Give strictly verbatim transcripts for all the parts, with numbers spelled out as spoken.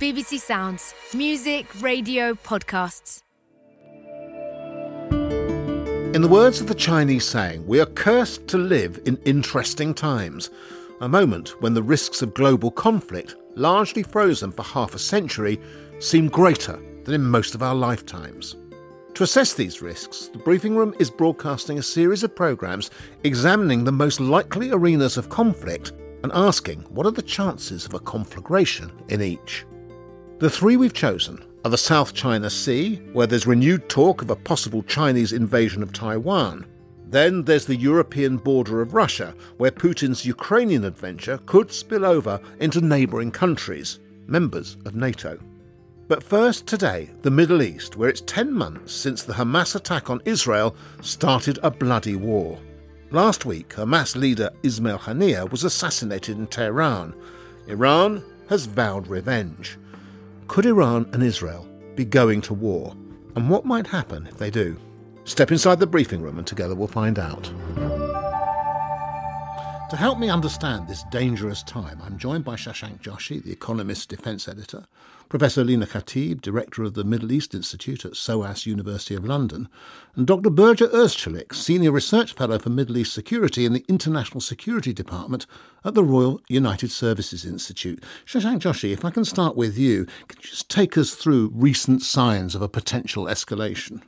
B B C Sounds. Music, radio, podcasts. In the words of the Chinese saying, we are cursed to live in interesting times, a moment when the risks of global conflict, largely frozen for half a century, seem greater than in most of our lifetimes. To assess these risks, the Briefing Room is broadcasting a series of programmes examining the most likely arenas of conflict and asking what are the chances of a conflagration in each. The three we've chosen are the South China Sea, where there's renewed talk of a possible Chinese invasion of Taiwan. Then there's the European border of Russia, where Putin's Ukrainian adventure could spill over into neighbouring countries, members of NATO. But first today, the Middle East, where it's ten months since the Hamas attack on Israel started a bloody war. Last week, Hamas leader Ismail Haniyeh was assassinated in Tehran. Iran has vowed revenge. Could Iran and Israel be going to war? And what might happen if they do? Step inside the briefing room and together we'll find out. To help me understand this dangerous time, I'm joined by Shashank Joshi, the Economist Defence Editor, Professor Lina Khatib, Director of the Middle East Institute at SOAS University of London, and Doctor Birger Özçelik, Senior Research Fellow for Middle East Security in the International Security Department at the Royal United Services Institute. Shashank Joshi, if I can start with you, can you just take us through recent signs of a potential escalation?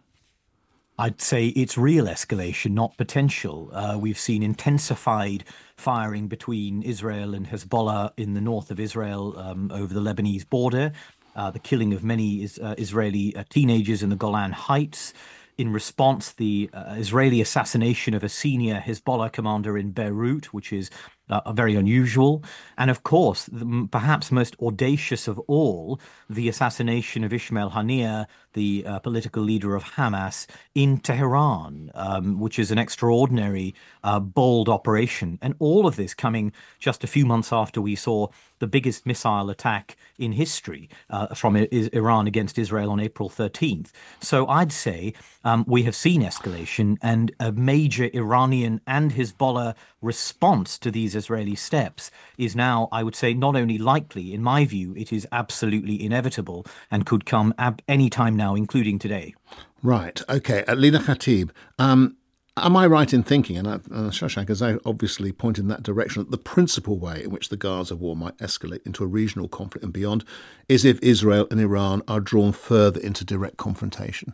I'd say it's real escalation, not potential. Uh, we've seen intensified firing between Israel and Hezbollah in the north of Israel um, over the Lebanese border, uh, the killing of many is, uh, Israeli uh, teenagers in the Golan Heights. In response, the uh, Israeli assassination of a senior Hezbollah commander in Beirut, which is uh, very unusual. And of course, the, perhaps most audacious of all, the assassination of Ismail Haniyeh, the uh, political leader of Hamas, in Tehran, um, which is an extraordinary, uh, bold operation. And all of this coming just a few months after we saw the biggest missile attack in history uh, from I- Iran against Israel on April thirteenth. So I'd say um, we have seen escalation, and a major Iranian and Hezbollah response to these Israeli steps is now, I would say, not only likely, in my view, it is absolutely inevitable and could come ab- any time now, including today. Right. OK. Uh, Lina Khatib, um, am I right in thinking, and uh, Shashank has obviously pointed in that direction, that the principal way in which the Gaza war might escalate into a regional conflict and beyond is if Israel and Iran are drawn further into direct confrontation?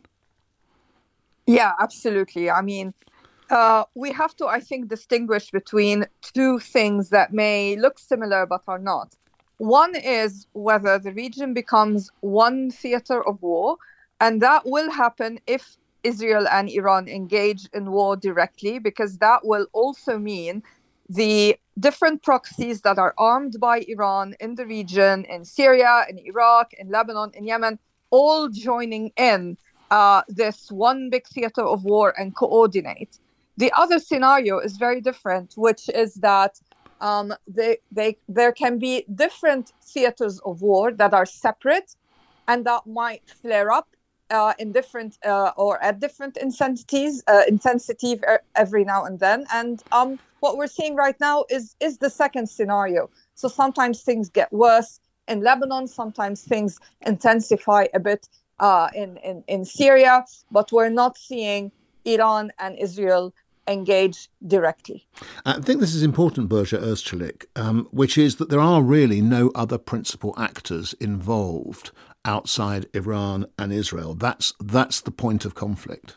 Yeah, absolutely. I mean, uh, we have to, I think, distinguish between two things that may look similar but are not. One is whether the region becomes one theater of war, and that will happen if Israel and Iran engage in war directly, because that will also mean the different proxies that are armed by Iran in the region, in Syria, in Iraq, in Lebanon, in Yemen, all joining in uh, this one big theater of war and coordinate. The other scenario is very different, which is that um, they, they, there can be different theaters of war that are separate and that might flare up uh, in different uh, or at different intensities, uh, intensity every now and then. And um, what we're seeing right now is, is the second scenario. So sometimes things get worse in Lebanon, sometimes things intensify a bit uh, in, in, in Syria, but we're not seeing Iran and Israel engage directly. I think this is important, Birger Özçelik, um, which is that there are really no other principal actors involved outside Iran and Israel. That's that's the point of conflict.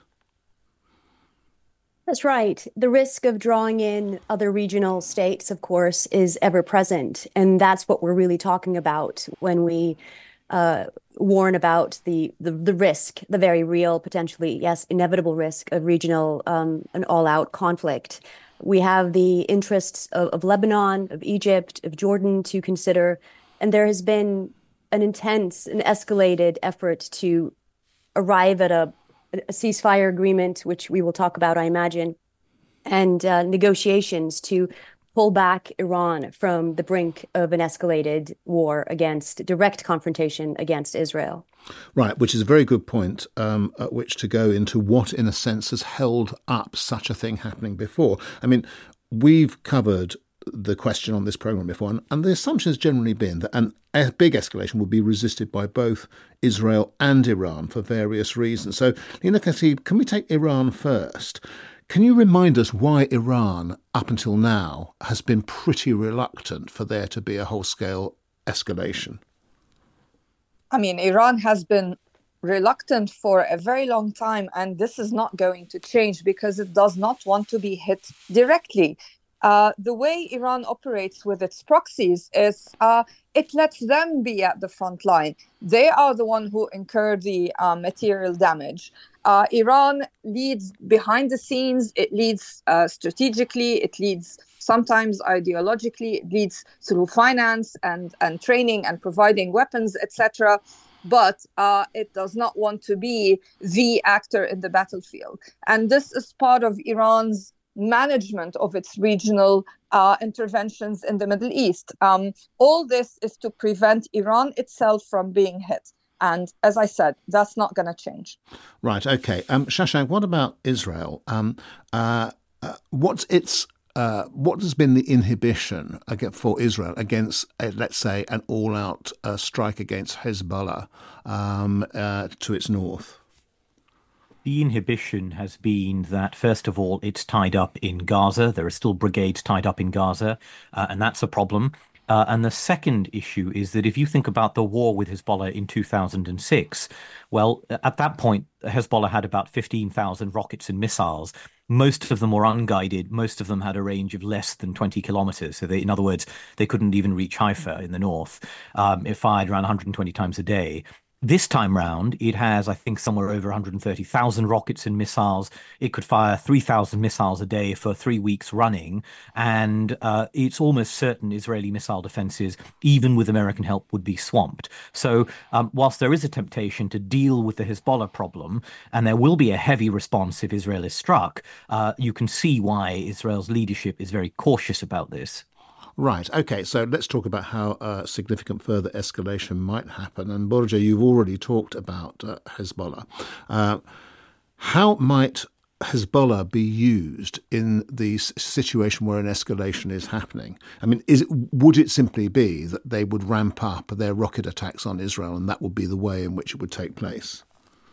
That's right. The risk of drawing in other regional states, of course, is ever present. And that's what we're really talking about when we uh, warn about the, the the risk, the very real, potentially, yes, inevitable risk of regional, um, an all-out conflict. We have the interests of, of Lebanon, of Egypt, of Jordan to consider. And there has been an intense and escalated effort to arrive at a, a ceasefire agreement, which we will talk about, I imagine, and uh, negotiations to pull back Iran from the brink of an escalated war against direct confrontation against Israel. Right, which is a very good point um, at which to go into what, in a sense, has held up such a thing happening before. I mean, we've covered the question on this programme before, and, and the assumption has generally been that an, a big escalation would be resisted by both Israel and Iran for various reasons. So, Lina Khatib, can we take Iran first? Can you remind us why Iran, up until now, has been pretty reluctant for there to be a whole-scale escalation? I mean, Iran has been reluctant for a very long time, and this is not going to change because it does not want to be hit directly. Uh, the way Iran operates with its proxies is uh, it lets them be at the front line. They are the one who incur the uh, material damage. Uh, Iran leads behind the scenes. It leads uh, strategically. It leads sometimes ideologically. It leads through finance and, and training and providing weapons, et cetera. But uh, it does not want to be the actor in the battlefield. And this is part of Iran's management of its regional uh, interventions in the Middle East. Um, all this is to prevent Iran itself from being hit. And as I said, that's not going to change. Right. OK. Um, Shashank, what about Israel? Um, uh, uh, what's its uh, what has been the inhibition for Israel against, uh, let's say, an all-out uh, strike against Hezbollah um, uh, to its north? The inhibition has been that, first of all, it's tied up in Gaza. There are still brigades tied up in Gaza, uh, and that's a problem. Uh, and the second issue is that if you think about the war with Hezbollah in two thousand six, well, at that point, Hezbollah had about fifteen thousand rockets and missiles. Most of them were unguided. Most of them had a range of less than twenty kilometers. So they, in other words, they couldn't even reach Haifa in the north. Um, it fired around one hundred twenty times a day. This time round, it has, I think, somewhere over one hundred thirty thousand rockets and missiles. It could fire three thousand missiles a day for three weeks running. And uh, it's almost certain Israeli missile defenses, even with American help, would be swamped. So um, whilst there is a temptation to deal with the Hezbollah problem, and there will be a heavy response if Israel is struck, uh, you can see why Israel's leadership is very cautious about this. Right. OK, so let's talk about how uh, significant further escalation might happen. And Borja, you've already talked about uh, Hezbollah. Uh, how might Hezbollah be used in the situation where an escalation is happening? I mean, is it, would it simply be that they would ramp up their rocket attacks on Israel and that would be the way in which it would take place?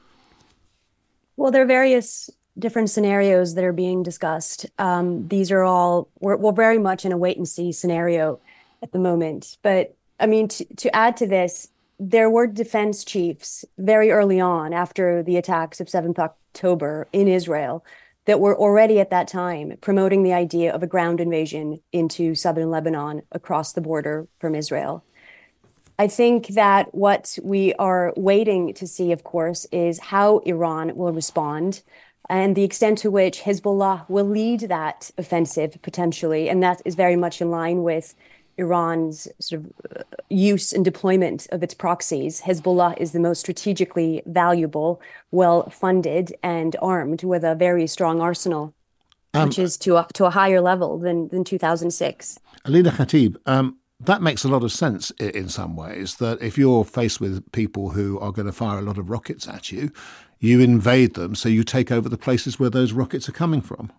Well, there are various different scenarios that are being discussed. Um, these are all, we're, we're very much in a wait and see scenario at the moment. But I mean, to, to add to this, there were defense chiefs very early on after the attacks of seventh October in Israel that were already at that time promoting the idea of a ground invasion into southern Lebanon across the border from Israel. I think that what we are waiting to see, of course, is how Iran will respond and the extent to which Hezbollah will lead that offensive potentially. And that is very much in line with Iran's sort of use and deployment of its proxies. Hezbollah is the most strategically valuable, well-funded and armed with a very strong arsenal, um, which is to a, to a higher level than, than two thousand six. Lina Khatib, um, that makes a lot of sense in some ways, that if you're faced with people who are going to fire a lot of rockets at you, you invade them, so you take over the places where those rockets are coming from.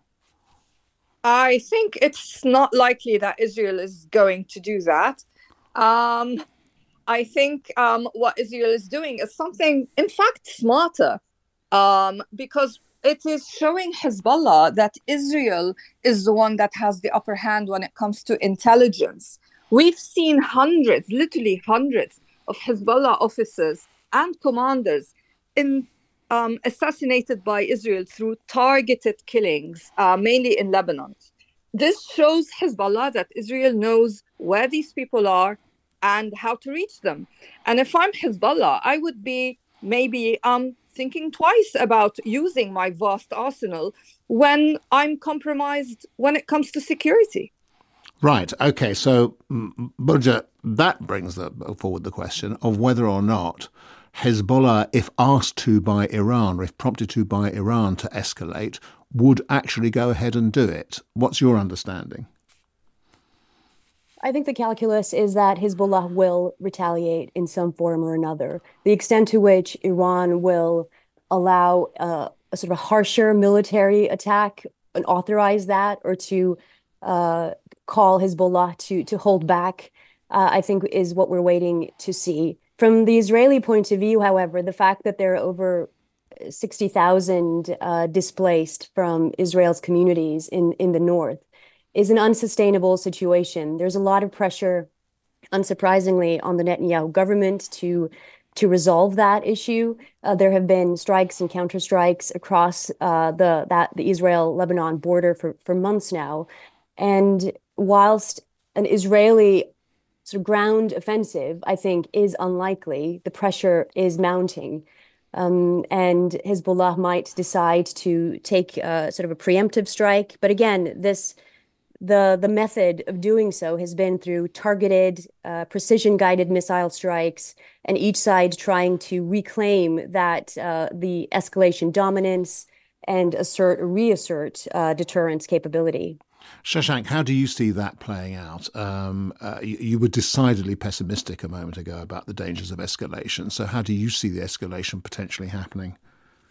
I think it's not likely that Israel is going to do that. Um, I think um, what Israel is doing is something, in fact, smarter, um, because it is showing Hezbollah that Israel is the one that has the upper hand when it comes to intelligence. We've seen hundreds, literally hundreds, of Hezbollah officers and commanders in Um, assassinated by Israel through targeted killings, uh, mainly in Lebanon. This shows Hezbollah that Israel knows where these people are and how to reach them. And if I'm Hezbollah, I would be maybe um, thinking twice about using my vast arsenal when I'm compromised when it comes to security. Right. OK, so, Borja, that brings the, forward the question of whether or not Hezbollah, if asked to by Iran, or if prompted to by Iran to escalate, would actually go ahead and do it. What's your understanding? I think the calculus is that Hezbollah will retaliate in some form or another. The extent to which Iran will allow uh, a sort of a harsher military attack and authorize that, or to uh, call Hezbollah to to hold back, uh, I think is what we're waiting to see. From the Israeli point of view, however, the fact that there are over sixty thousand uh, displaced from Israel's communities in, in the north is an unsustainable situation. There's a lot of pressure, unsurprisingly, on the Netanyahu government to to resolve that issue. Uh, there have been strikes and counterstrikes across uh, the that the Israel-Lebanon border for, for months now. And whilst an Israeli sort of ground offensive, I think, is unlikely, the pressure is mounting. Um, and Hezbollah might decide to take uh, sort of a preemptive strike. But again, this the the method of doing so has been through targeted, uh, precision-guided missile strikes, and each side trying to reclaim that uh, the escalation dominance and assert, reassert uh, deterrence capability. Shashank, how do you see that playing out? Um, uh, you, you were decidedly pessimistic a moment ago about the dangers of escalation. So how do you see the escalation potentially happening?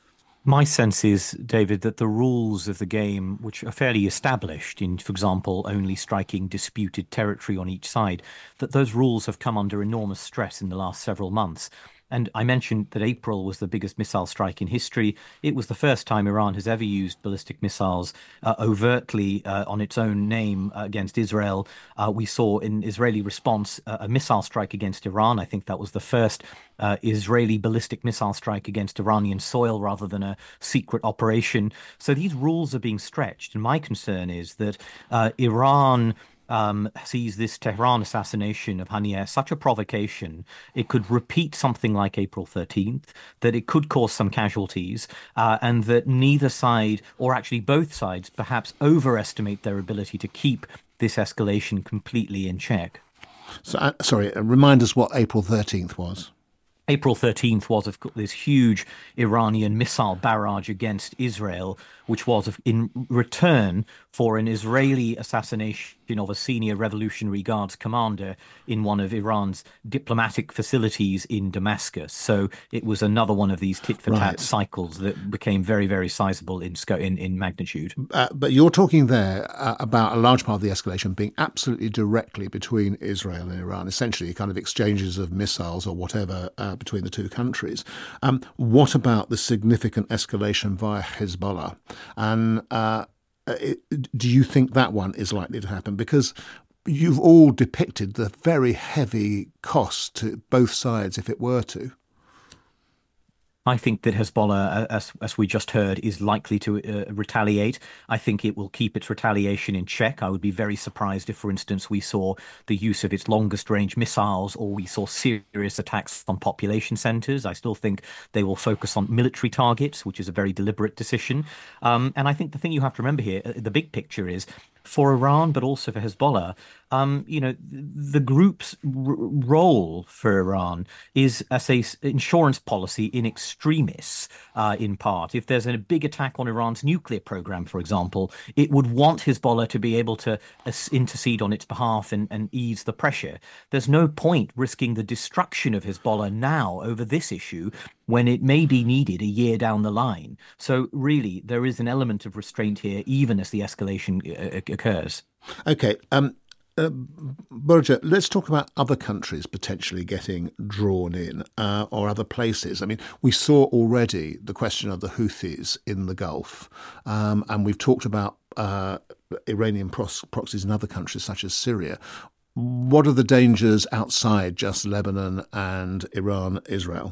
My sense is, David, that the rules of the game, which are fairly established in, for example, only striking disputed territory on each side, that those rules have come under enormous stress in the last several months. And I mentioned that April was the biggest missile strike in history. It was the first time Iran has ever used ballistic missiles uh, overtly uh, on its own name uh, against Israel. Uh, we saw in Israeli response uh, a missile strike against Iran. I think that was the first uh, Israeli ballistic missile strike against Iranian soil rather than a secret operation. So these rules are being stretched. And my concern is that uh, Iran Um, sees this Tehran assassination of Haniyeh as such a provocation. It could repeat something like April thirteenth, that it could cause some casualties, uh, and that neither side, or actually both sides, perhaps overestimate their ability to keep this escalation completely in check. So, uh, sorry, uh, remind us what April thirteenth was. April thirteenth was of course, this huge Iranian missile barrage against Israel, which was in return for an Israeli assassination of a senior Revolutionary Guards commander in one of Iran's diplomatic facilities in Damascus. So it was another one of these tit-for-tat right. cycles that became very, very sizable in in, in magnitude. Uh, but you're talking there uh, about a large part of the escalation being absolutely directly between Israel and Iran, essentially kind of exchanges of missiles or whatever uh, between the two countries. Um, what about the significant escalation via Hezbollah? And uh, it, do you think that one is likely to happen? Because you've all depicted the very heavy cost to both sides if it were to. I think that Hezbollah, as as we just heard, is likely to uh, retaliate. I think it will keep its retaliation in check. I would be very surprised if, for instance, we saw the use of its longest range missiles or we saw serious attacks on population centers. I still think they will focus on military targets, which is a very deliberate decision. Um, and I think the thing you have to remember here, the big picture is, for Iran, but also for Hezbollah, um, you know, the group's r- role for Iran is as a insurance policy in extremis, uh, in part. If there's a big attack on Iran's nuclear program, for example, it would want Hezbollah to be able to uh, intercede on its behalf and, and ease the pressure. There's no point risking the destruction of Hezbollah now over this issue when it may be needed a year down the line. So really, there is an element of restraint here, even as the escalation uh, occurs. Okay. Um, uh, Borja, let's talk about other countries potentially getting drawn in uh, or other places. I mean, we saw already the question of the Houthis in the Gulf, um, and we've talked about uh, Iranian pros- proxies in other countries such as Syria. What are the dangers outside just Lebanon and Iran, Israel?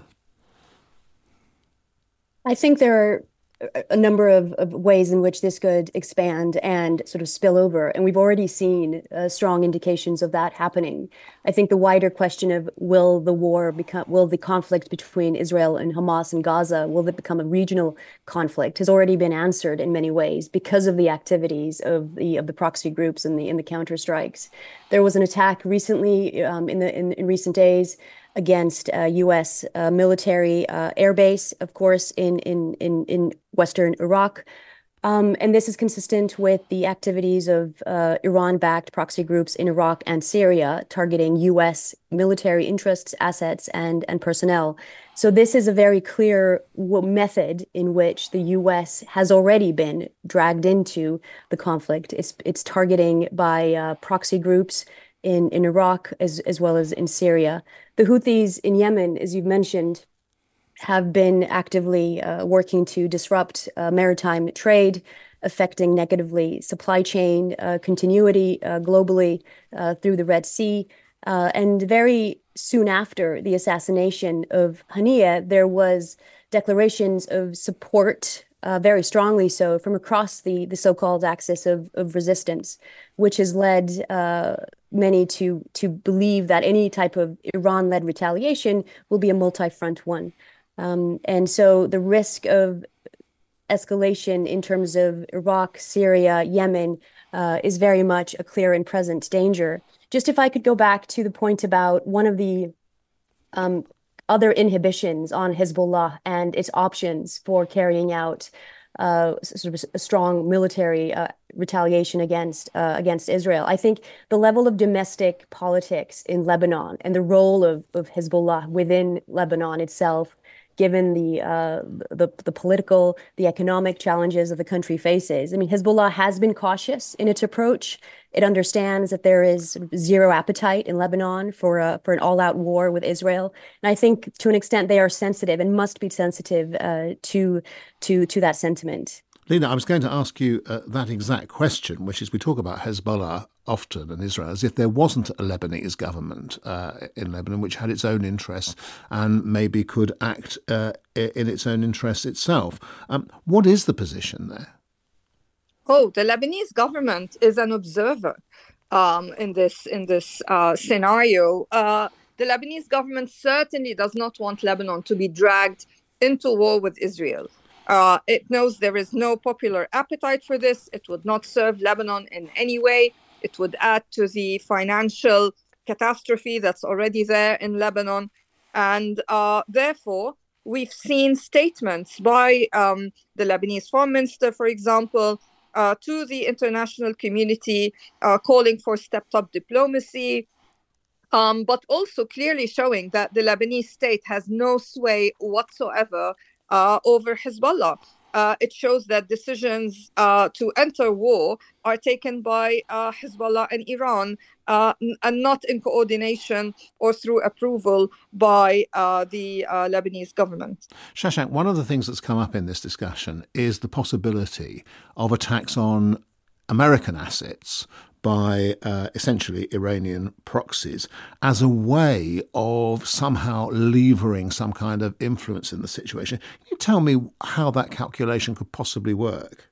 I think there are a number of, of ways in which this could expand and sort of spill over. And we've already seen uh, strong indications of that happening. I think the wider question of will the war become, will the conflict between Israel and Hamas and Gaza, will it become a regional conflict, has already been answered in many ways because of the activities of the of the proxy groups and the in the counter strikes. There was an attack recently um, in the in, in recent days against uh, U S uh, military uh, airbase, of course, in in in in Western Iraq. Um, and this is consistent with the activities of uh, Iran-backed proxy groups in Iraq and Syria, targeting U S military interests, assets, and, and personnel. So this is a very clear w- method in which the U S has already been dragged into the conflict. It's, it's targeting by uh, proxy groups in, in Iraq as, as well as in Syria. The Houthis in Yemen, as you've mentioned, have been actively uh, working to disrupt uh, maritime trade, affecting negatively supply chain uh, continuity uh, globally uh, through the Red Sea. Uh, and very soon after the assassination of Haniyeh, there was declarations of support, uh, very strongly so, from across the, the so-called axis of, of resistance, which has led uh, many to, to believe that any type of Iran-led retaliation will be a multi-front one. Um, and so the risk of escalation in terms of Iraq, Syria, Yemen uh, is very much a clear and present danger. Just if I could go back to the point about one of the um, other inhibitions on Hezbollah and its options for carrying out uh, sort of a strong military uh, retaliation against uh, against Israel. I think the level of domestic politics in Lebanon and the role of, of Hezbollah within Lebanon itself, given the, uh, the the political, the economic challenges that the country faces. I mean, Hezbollah has been cautious in its approach. It understands that there is sort of zero appetite in Lebanon for a, for an all-out war with Israel, and I think to an extent they are sensitive and must be sensitive uh, to to to that sentiment. Lina, I was going to ask you uh, that exact question, which is we talk about Hezbollah often and Israel as if there wasn't a Lebanese government uh, in Lebanon which had its own interests and maybe could act uh, in its own interests itself. Um, what is the position there? Oh, the Lebanese government is an observer um, in this in this uh, scenario. Uh, the Lebanese government certainly does not want Lebanon to be dragged into war with Israel. Uh, it knows there is no popular appetite for this. It would not serve Lebanon in any way. It would add to the financial catastrophe that's already there in Lebanon. And uh, therefore, we've seen statements by um, the Lebanese foreign minister, for example, uh, to the international community uh, calling for stepped-up diplomacy, um, but also clearly showing that the Lebanese state has no sway whatsoever Uh, over Hezbollah. Uh, it shows that decisions uh, to enter war are taken by uh, Hezbollah and Iran uh, n- and not in coordination or through approval by uh, the uh, Lebanese government. Shashank, one of the things that's come up in this discussion is the possibility of attacks on American assets by uh, essentially Iranian proxies as a way of somehow levering some kind of influence in the situation. Can you tell me how that calculation could possibly work?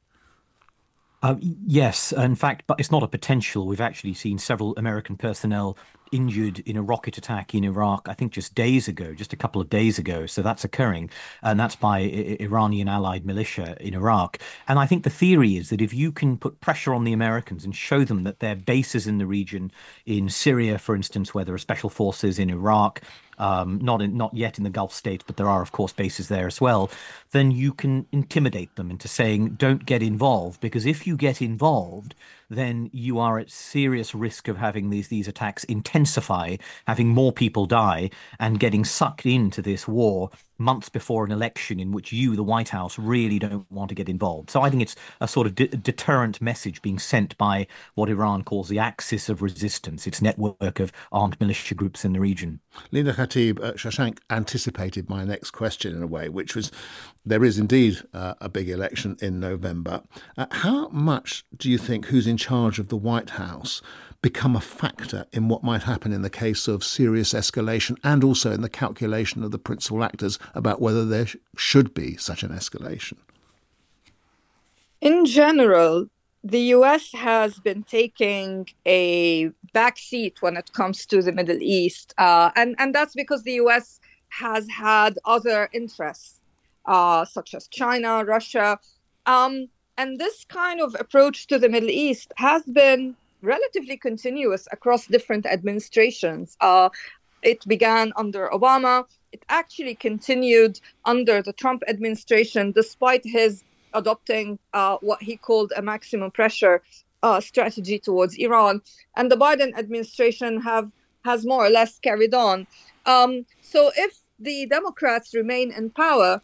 Uh, yes, in fact, but it's not a potential. We've actually seen several American personnel injured in a rocket attack in Iraq, I think just days ago, just a couple of days ago. So that's occurring, and that's by I- Iranian allied militia in Iraq. And I think the theory is that if you can put pressure on the Americans and show them that their bases in the region, in Syria, for instance, where there are special forces, in Iraq, um, not in, not yet in the Gulf states, but there are, of course, bases there as well, then you can intimidate them into saying, don't get involved, because if you get involved, then you are at serious risk of having these these attacks intensify, having more people die, and getting sucked into this war months before an election in which you, the White House, really don't want to get involved. So I think it's a sort of de- deterrent message being sent by what Iran calls the axis of resistance, its network of armed militia groups in the region. Lina Khatib, uh, Shashank anticipated my next question in a way, which was, there is indeed uh, a big election in November. Uh, how much do you think who's in charge of the White House become a factor in what might happen in the case of serious escalation and also in the calculation of the principal actors about whether there sh- should be such an escalation? In general, the U S has been taking a backseat when it comes to the Middle East. Uh, and, and that's because the U S has had other interests, uh, such as China, Russia. Um, and this kind of approach to the Middle East has been relatively continuous across different administrations. Uh, it began under Obama. It actually continued under the Trump administration, despite his adopting uh, what he called a maximum pressure uh, strategy towards Iran, and the Biden administration have has more or less carried on. Um, so if the Democrats remain in power,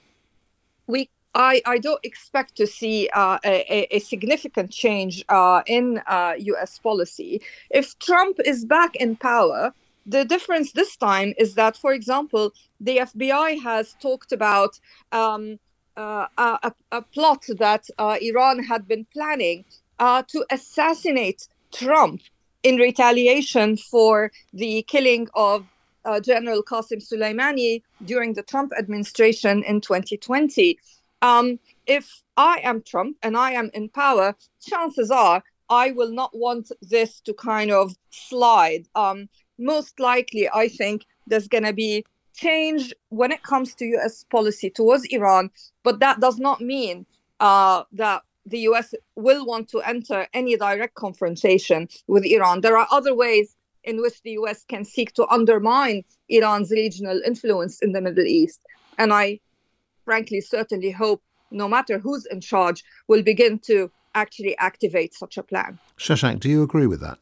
we I, I don't expect to see uh, a, a significant change uh, in uh, U S policy. If Trump is back in power, the difference this time is that, for example, the F B I has talked about um, uh, a, a plot that uh, Iran had been planning uh, to assassinate Trump in retaliation for the killing of uh, General Qasem Soleimani during the Trump administration in twenty twenty. Um, if I am Trump and I am in power, chances are I will not want this to kind of slide. Um, most likely, I think there's going to be change when it comes to U S policy towards Iran, but that does not mean uh, that the U S will want to enter any direct confrontation with Iran. There are other ways in which the U S can seek to undermine Iran's regional influence in the Middle East. And I frankly certainly hope, no matter who's in charge, will begin to actually activate such a plan. Shashank, do you agree with that?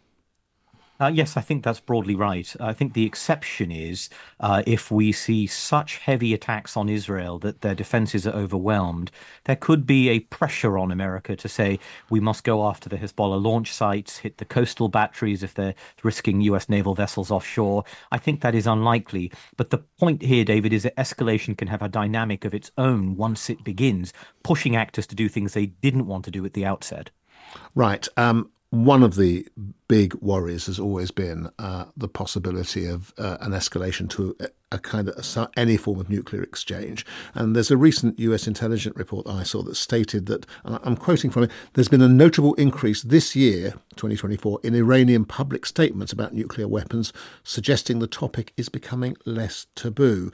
Uh, yes, I think that's broadly right. I think the exception is uh, if we see such heavy attacks on Israel that their defenses are overwhelmed, there could be a pressure on America to say we must go after the Hezbollah launch sites, hit the coastal batteries if they're risking U S naval vessels offshore. I think that is unlikely. But the point here, David, is that escalation can have a dynamic of its own once it begins, pushing actors to do things they didn't want to do at the outset. Right. Um, One of the big worries has always been uh, the possibility of uh, an escalation to a, a kind of a, any form of nuclear exchange. And there's a recent U S intelligence report I saw that stated that, and I'm quoting from it, there's been a notable increase this year, twenty twenty-four, in Iranian public statements about nuclear weapons, suggesting the topic is becoming less taboo.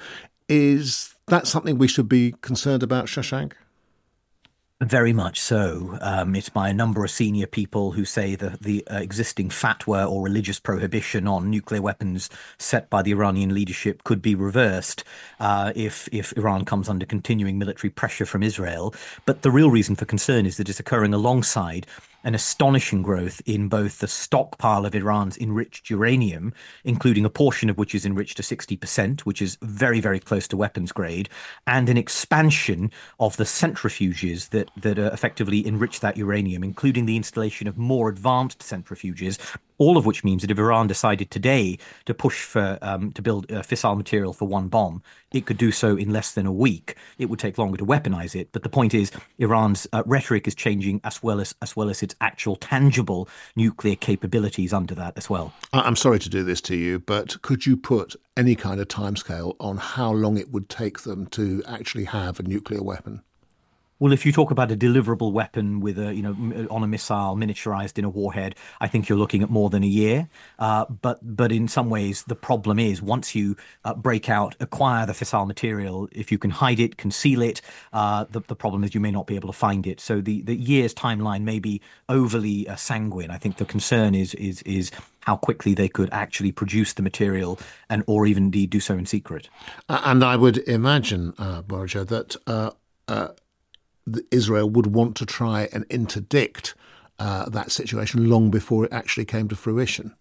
Is that something we should be concerned about, Shashank? Very much so. Um, it's by a number of senior people who say that the uh, existing fatwa or religious prohibition on nuclear weapons set by the Iranian leadership could be reversed uh, if if Iran comes under continuing military pressure from Israel. But the real reason for concern is that it's occurring alongside an astonishing growth in both the stockpile of Iran's enriched uranium, including a portion of which is enriched to sixty percent, which is very, very close to weapons grade, and an expansion of the centrifuges that, that uh, effectively enrich that uranium, including the installation of more advanced centrifuges, all of which means that if Iran decided today to push for um, to build uh, fissile material for one bomb, it could do so in less than a week. It would take longer to weaponize it. But the point is, Iran's uh, rhetoric is changing as well as as well as its actual tangible nuclear capabilities under that as well. I'm sorry to do this to you, but could you put any kind of timescale on how long it would take them to actually have a nuclear weapon? Well, if you talk about a deliverable weapon with a, you know, on a missile, miniaturized in a warhead, I think you're looking at more than a year. Uh, but but in some ways, the problem is once you uh, break out, acquire the fissile material, if you can hide it, conceal it, uh, the, the problem is you may not be able to find it. So the, the year's timeline may be overly uh, sanguine. I think the concern is is is how quickly they could actually produce the material and or even indeed do so in secret. Uh, and I would imagine, uh, Borja, that uh, uh, Israel would want to try and interdict uh, that situation long before it actually came to fruition.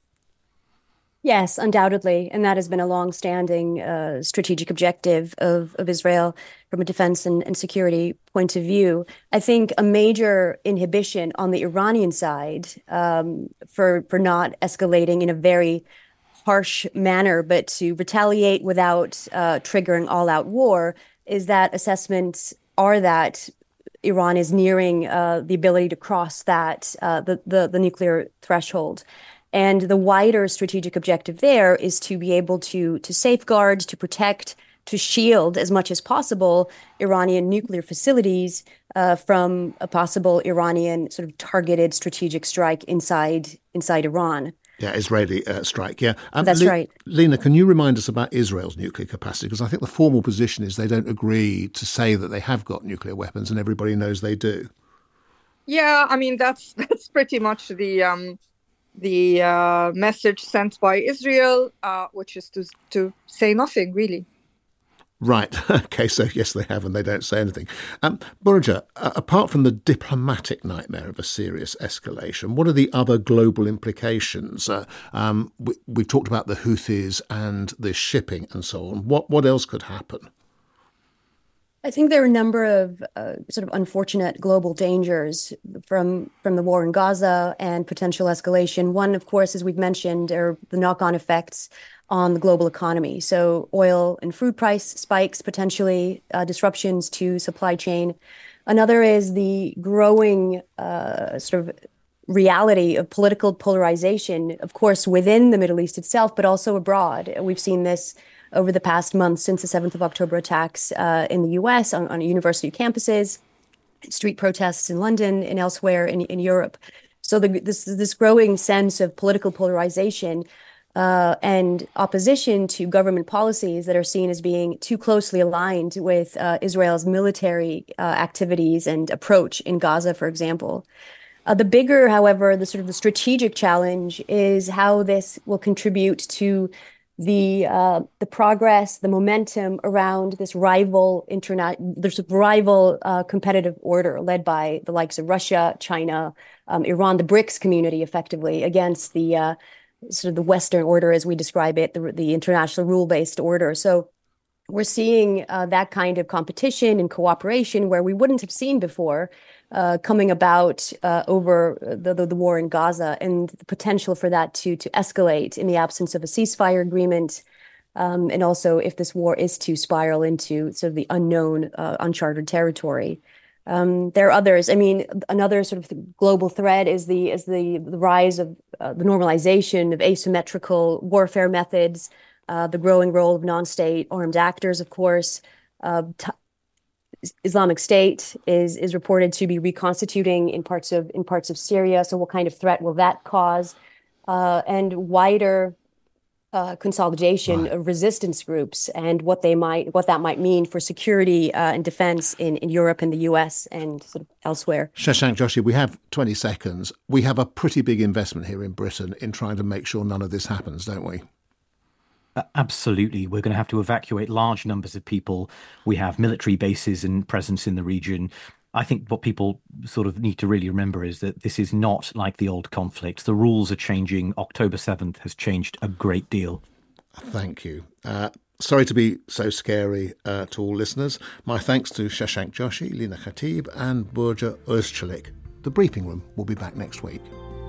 Yes, undoubtedly. And that has been a long-standing uh, strategic objective of, of Israel from a defense and, and security point of view. I think a major inhibition on the Iranian side um, for, for not escalating in a very harsh manner, but to retaliate without uh, triggering all-out war, is that assessments are that Iran is nearing uh, the ability to cross that, uh, the, the, the nuclear threshold. And the wider strategic objective there is to be able to, to safeguard, to protect, to shield as much as possible Iranian nuclear facilities uh, from a possible Iranian sort of targeted strategic strike inside inside Iran. Yeah, Israeli uh, strike, yeah. Um, That's Le- right. Lena, can you remind us about Israel's nuclear capacity? Because I think the formal position is they don't agree to say that they have got nuclear weapons and everybody knows they do. Yeah, I mean, that's that's pretty much the um, the uh, message sent by Israel, uh, which is to to say nothing, really. Right. Okay, so yes, they have, and they don't say anything. Um, Burcu, uh, apart from the diplomatic nightmare of a serious escalation, what are the other global implications? Uh, um, we, we've talked about the Houthis and the shipping and so on. What, what else could happen? I think there are a number of uh, sort of unfortunate global dangers from from the war in Gaza and potential escalation. One, of course, as we've mentioned, are the knock-on effects on the global economy. So oil and food price spikes, potentially uh, disruptions to supply chain. Another is the growing uh, sort of reality of political polarization, of course, within the Middle East itself, but also abroad. We've seen this over the past month since the seventh of October attacks uh, in the U S on, on university campuses, street protests in London and elsewhere in, in Europe. So the, this, this growing sense of political polarization uh, and opposition to government policies that are seen as being too closely aligned with uh, Israel's military uh, activities and approach in Gaza, for example. Uh, the bigger, however, the sort of the strategic challenge is how this will contribute to the uh, the progress, the momentum around this rival internet, there's a rival uh, competitive order led by the likes of Russia, China, um, Iran, the BRICS community, effectively against the uh, sort of the Western order, as we describe it, the, the international rule-based order. So we're seeing uh, that kind of competition and cooperation where we wouldn't have seen before uh, coming about uh, over the, the, the war in Gaza, and the potential for that to, to escalate in the absence of a ceasefire agreement. Um, and also if this war is to spiral into sort of the unknown, uh, uncharted territory. Um, there are others. I mean, another sort of global thread is the is the, the rise of uh, the normalization of asymmetrical warfare methods, uh, the growing role of non-state armed actors, of course. Uh, t- Islamic State is is reported to be reconstituting in parts of in parts of Syria. So, what kind of threat will that cause? Uh, and wider uh, consolidation right. of resistance groups, and what they might what that might mean for security uh, and defense in, in Europe and the U S and sort of elsewhere. Shashank Joshi, we have twenty seconds. We have a pretty big investment here in Britain in trying to make sure none of this happens, don't we? Uh, absolutely. We're going to have to evacuate large numbers of people. We have military bases and presence in the region. I think what people sort of need to really remember is that this is not like the old conflict. The rules are changing. October seventh has changed a great deal. Thank you. Uh, sorry to be so scary uh, to all listeners. My thanks to Shashank Joshi, Lina Khatib and Burcu Özçelik. The Briefing Room will be back next week.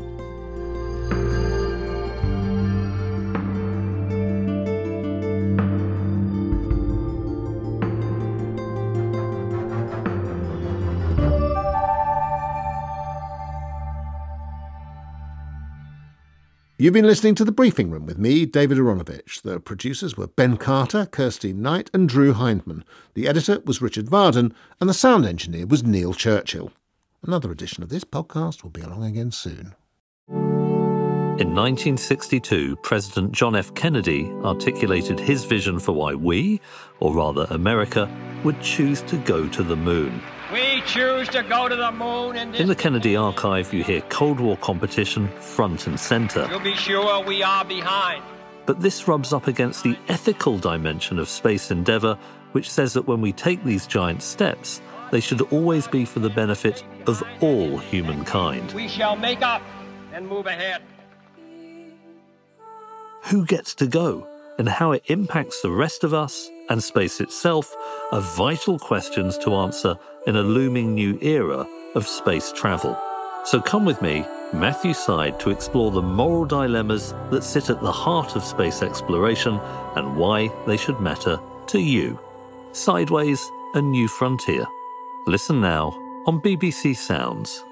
You've been listening to The Briefing Room with me, David Aronovich. The producers were Ben Carter, Kirsty Knight and Drew Hindman. The editor was Richard Varden and the sound engineer was Neil Churchill. Another edition of this podcast will be along again soon. In nineteen sixty-two, President John F. Kennedy articulated his vision for why we, or rather America, would choose to go to the moon. We choose to go to the moon. In, in the Kennedy archive, you hear Cold War competition front and centre. You'll be sure we are behind. But this rubs up against the ethical dimension of space endeavour, which says that when we take these giant steps, they should always be for the benefit of all humankind. We shall make up and move ahead. Who gets to go, and how it impacts the rest of us and space itself are vital questions to answer in a looming new era of space travel. So come with me, Matthew Syed, to explore the moral dilemmas that sit at the heart of space exploration and why they should matter to you. Sideways, A New Frontier. Listen now on B B C Sounds.